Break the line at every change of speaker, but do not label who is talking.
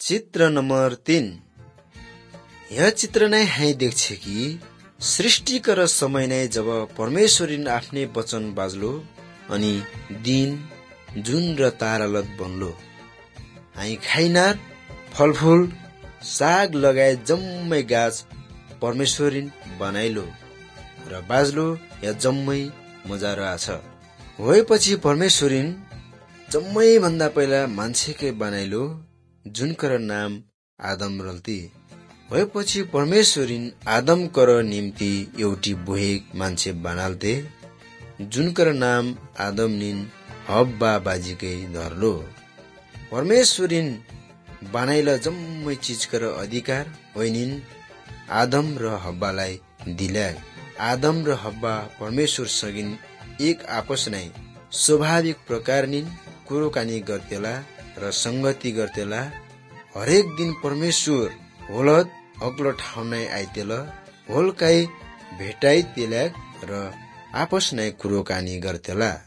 चित्र नम्बर 3। यह चित्र नै हामी देख्छे कि सृष्टिकर समय नै जब परमेश्वरिन आफ्नै वचन बाजलो अनि दिन जुन र तारालत बन्लो। हामी खाइनार फलफूल साग लगाए जम्मै गाछ परमेश्वरिन बनाइलो र बाजलो या जम्मै मजा रहेछ। होएपछि परमेश्वरिन जम्मै भन्दा पहिला मान्छेकै बनाइलो जुनकर नाम आदम रल्ती। होएपछि परमेश्वरिन आदम कर निम्ति एउटी बुहेक मान्छे बनाल्थे जुनकर नाम आदम निन हब्बा बाजीकै धरलो। परमेश्वरिन बनाइल जम्मै चिजकर अधिकार होइनिन आदम र हब्बालाई दिल्या। आदम र हब्बा परमेश्वर सगिन एक आपस नै स्वाभाविक प्रकार निन कुरोकानी गर्तेला र संगति गर्तेला। हरेक दिन परमेश्वर होलत अग्लो ठाउँ नै आइतेल होलकाई भेटाइ तेल्या र आपस नै कुरोकानी गर्तेला।